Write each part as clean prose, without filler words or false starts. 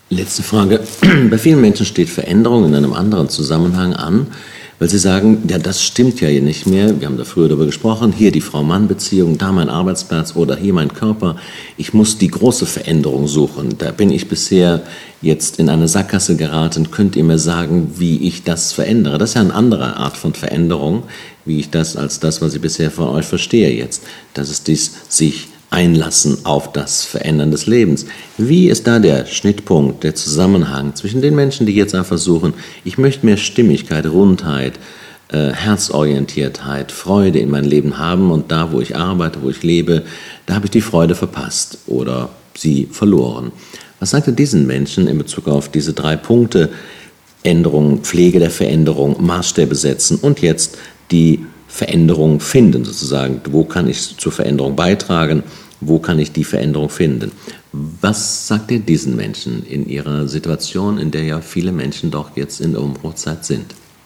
Letzte Frage. Bei vielen Menschen steht Veränderung in einem anderen Zusammenhang an, weil sie sagen, ja, das stimmt ja hier nicht mehr. Wir haben da früher darüber gesprochen. Hier die Frau-Mann-Beziehung, da mein Arbeitsplatz oder hier mein Körper. Ich muss die große Veränderung suchen. Da bin ich bisher jetzt in eine Sackgasse geraten. Könnt ihr mir sagen, wie ich das verändere? Das ist ja eine andere Art von Veränderung, wie ich das als das, was ich bisher von euch verstehe jetzt. Das ist dies sich einlassen auf das Verändern des Lebens. Wie ist da der Schnittpunkt, der Zusammenhang zwischen den Menschen, die jetzt einfach suchen, ich möchte mehr Stimmigkeit, Rundheit, Herzorientiertheit, Freude in mein Leben haben und da, wo ich arbeite, wo ich lebe, da habe ich die Freude verpasst oder sie verloren. Was sagt ihr diesen Menschen in Bezug auf diese 3 Punkte, Änderung, Pflege der Veränderung, Maßstäbe setzen und jetzt die Veränderung finden, sozusagen. Wo kann ich zur Veränderung beitragen? Wo kann ich die Veränderung finden? Was sagt ihr diesen Menschen in ihrer Situation, in der ja viele Menschen doch jetzt in der Umbruchzeit sind?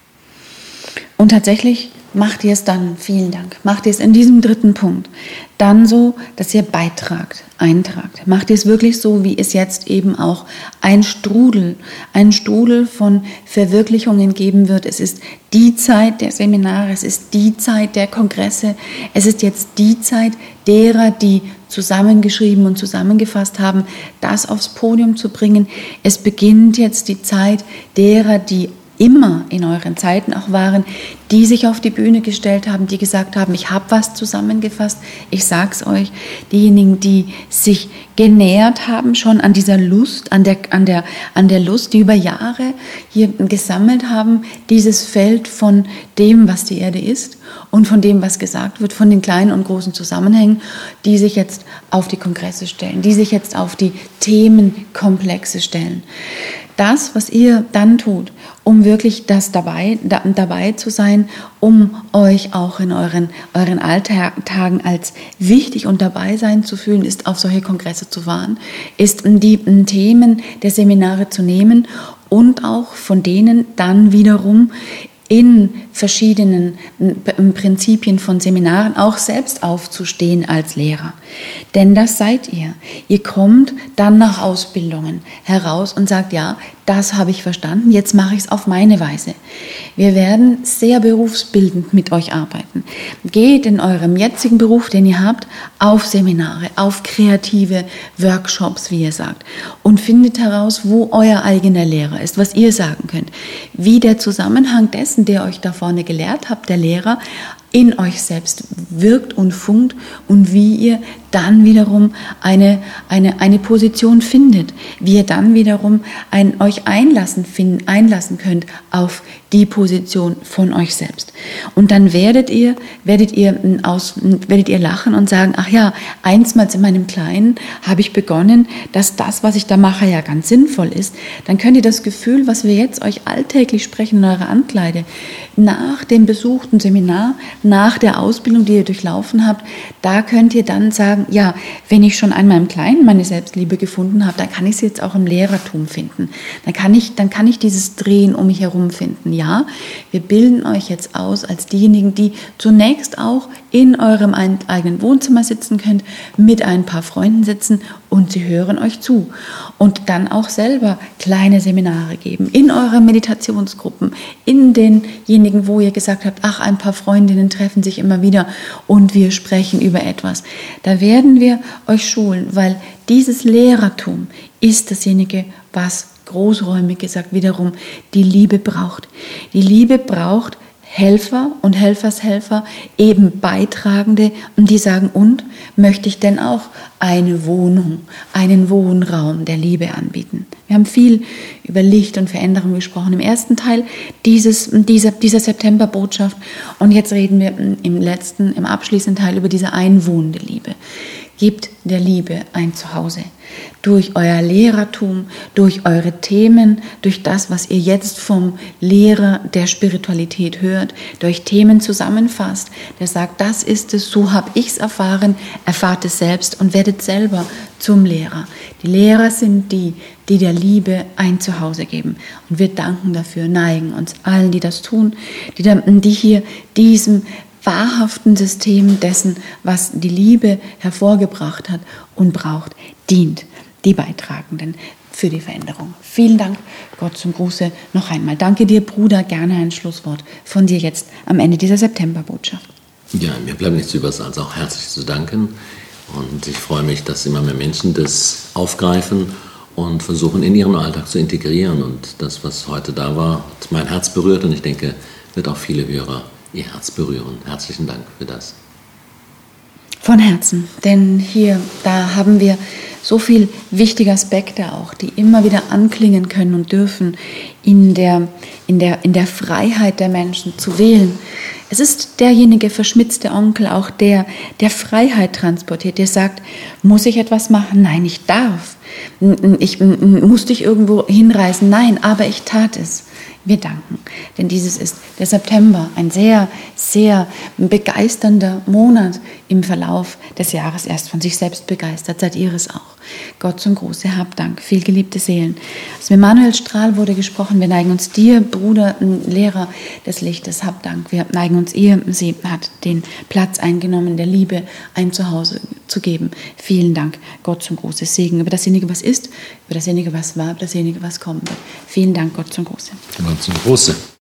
Und tatsächlich macht ihr es dann, vielen Dank, macht ihr es in diesem 3. Punkt dann so, dass ihr eintragt. Macht ihr es wirklich so, wie es jetzt eben auch ein Strudel von Verwirklichungen geben wird. Es ist die Zeit der Seminare, es ist die Zeit der Kongresse, es ist jetzt die Zeit derer, die zusammengeschrieben und zusammengefasst haben, das aufs Podium zu bringen. Es beginnt jetzt die Zeit derer, die immer in euren Zeiten auch waren, die sich auf die Bühne gestellt haben, die gesagt haben, ich habe was zusammengefasst, ich sag's euch, diejenigen, die sich genähert haben schon an dieser Lust, an der Lust, die über Jahre hier gesammelt haben, dieses Feld von dem, was die Erde ist und von dem, was gesagt wird, von den kleinen und großen Zusammenhängen, die sich jetzt auf die Kongresse stellen, die sich jetzt auf die Themenkomplexe stellen. Das, was ihr dann tut, um wirklich dabei zu sein, um euch auch in euren Alltagen als wichtig und dabei sein zu fühlen, ist auf solche Kongresse zu fahren, ist die Themen der Seminare zu nehmen und auch von denen dann wiederum in verschiedenen Prinzipien von Seminaren auch selbst aufzustehen als Lehrer. Denn das seid ihr. Ihr kommt dann nach Ausbildungen heraus und sagt, ja, das habe ich verstanden, jetzt mache ich es auf meine Weise. Wir werden sehr berufsbildend mit euch arbeiten. Geht in eurem jetzigen Beruf, den ihr habt, auf Seminare, auf kreative Workshops, wie ihr sagt, und findet heraus, wo euer eigener Lehrer ist, was ihr sagen könnt, wie der Zusammenhang dessen, der euch da vorne gelehrt habt, der Lehrer, in euch selbst wirkt und funkt und wie ihr dann wiederum eine Position findet, wie ihr dann wiederum euch einlassen könnt auf die Position von euch selbst. Und dann werdet ihr lachen und sagen, ach ja, einstmals in meinem Kleinen habe ich begonnen, dass das, was ich da mache, ja ganz sinnvoll ist. Dann könnt ihr das Gefühl, was wir jetzt euch alltäglich sprechen in eurer Ankleide, nach dem besuchten Seminar, nach der Ausbildung, die ihr durchlaufen habt, da könnt ihr dann sagen, ja, wenn ich schon einmal im Kleinen meine Selbstliebe gefunden habe, dann kann ich sie jetzt auch im Lehrertum finden. Dann kann ich dieses Drehen um mich herum finden. Ja, wir bilden euch jetzt aus als diejenigen, die zunächst auch in eurem eigenen Wohnzimmer sitzen könnt, mit ein paar Freunden sitzen und sie hören euch zu. Und dann auch selber kleine Seminare geben, in euren Meditationsgruppen, in denjenigen, wo ihr gesagt habt, ach, ein paar Freundinnen treffen sich immer wieder und wir sprechen über etwas. Da werden wir euch schulen, weil dieses Lehrertum ist dasjenige, was großräumig gesagt wiederum die Liebe braucht. Die Liebe braucht Helfer und Helfershelfer, eben Beitragende, und die sagen, und möchte ich denn auch eine Wohnung, einen Wohnraum der Liebe anbieten? Wir haben viel über Licht und Veränderung gesprochen im ersten Teil dieser Septemberbotschaft, und jetzt reden wir im abschließenden Teil über diese einwohnende Liebe. Gebt der Liebe ein Zuhause. Durch euer Lehrertum, durch eure Themen, durch das, was ihr jetzt vom Lehrer der Spiritualität hört, durch Themen zusammenfasst, der sagt, das ist es, so habe ich es erfahren, erfahrt es selbst und werdet selber zum Lehrer. Die Lehrer sind die der Liebe ein Zuhause geben. Und wir danken dafür, neigen uns allen, die das tun, die hier diesem wahrhaften System dessen, was die Liebe hervorgebracht hat und braucht, dient. Die Beitragenden. für die Veränderung. Vielen Dank, Gott zum Gruße noch einmal. Danke dir, Bruder, gerne ein Schlusswort von dir jetzt am Ende dieser Septemberbotschaft. Ja, mir bleibt nichts über, als auch herzlich zu danken. Und ich freue mich, dass immer mehr Menschen das aufgreifen und versuchen, in ihren Alltag zu integrieren. Und das, was heute da war, hat mein Herz berührt und ich denke, wird auch viele Hörer ihr Herz berühren. Herzlichen Dank für das. Von Herzen, denn da haben wir so viel wichtige Aspekte auch, die immer wieder anklingen können und dürfen, in der Freiheit der Menschen zu wählen. Es ist derjenige verschmitzte Onkel, auch der Freiheit transportiert, der sagt, muss ich etwas machen? Nein, ich darf. Ich muss dich irgendwo hinreißen? Nein, aber ich tat es. Wir danken, denn dieses ist der September, ein sehr, sehr begeisternder Monat im Verlauf des Jahres, erst von sich selbst begeistert, seid ihr es auch. Gott zum Gruße, hab Dank, viel geliebte Seelen. Aus dem Emanuel Strahl wurde gesprochen, wir neigen uns dir, Bruder, Lehrer des Lichtes, hab Dank, wir neigen uns ihr, sie hat den Platz eingenommen, der Liebe ein Zuhause zu geben. Vielen Dank, Gott zum Gruße, Segen über dasjenige, was ist, über dasjenige, was war, über dasjenige, was kommen wird. Vielen Dank, Gott zum Gruße. Gott zum Gruße.